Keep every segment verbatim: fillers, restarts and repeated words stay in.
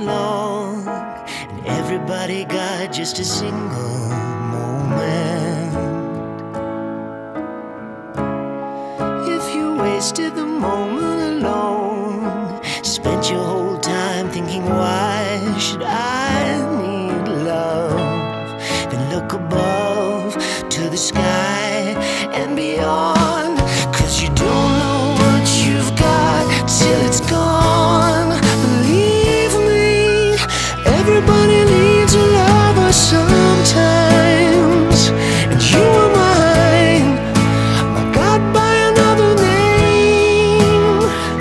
along, and everybody got just a single moment. If you wasted the moment alone, spent your whole time thinking, why should I need love? Then look above to the sky and beyond, 'cause you don't know what you've got till it's gone. Believe me, everybody needs a lover sometimes, and you are mine, my God, by another name.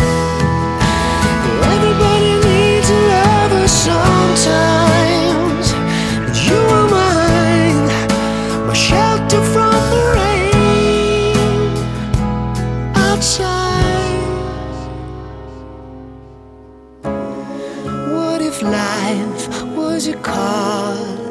Everybody needs a lover sometimes, and you are mine, my shelter from the rain outside. What if life was a card